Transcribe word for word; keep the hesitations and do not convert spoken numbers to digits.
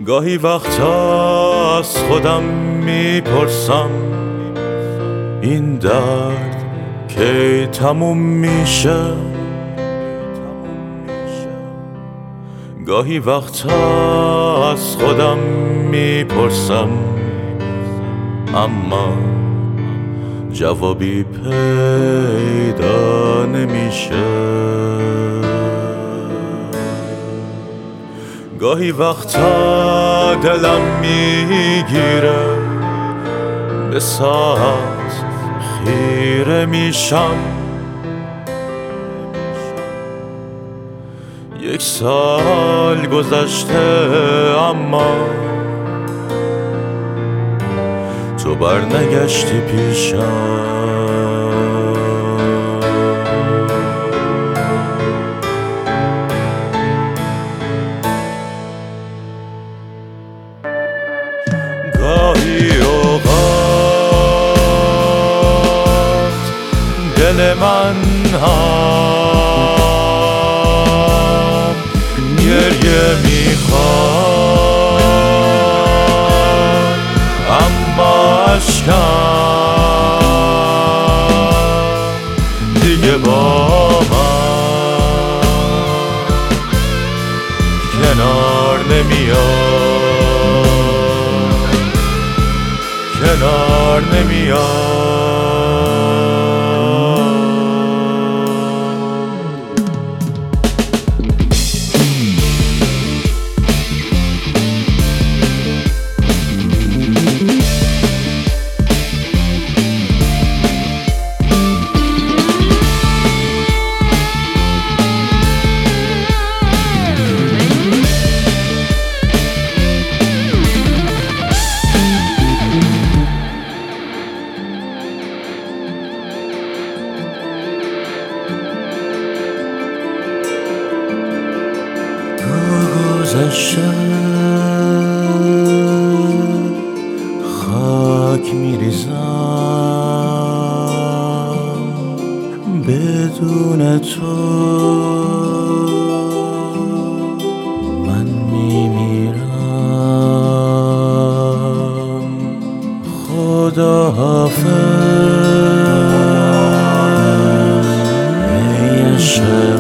گاهی وقتا از خودم میپرسم این درد کی تموم میشه. گاهی وقتا از خودم میپرسم اما جوابی پیدا نمیشه. گاهی وقتا دلم میگیره به ساعت خیره میشم. یک سال گذشته اما تو برنگشتی پیشم. گاهی اوقات دل من هم گریه میخواد اما اشکم دیگه با من کنار نمیاد، کنار نمیاد. گذشته خاک میریزم بدون تو من میمیرم. خدا حافظ ای عشق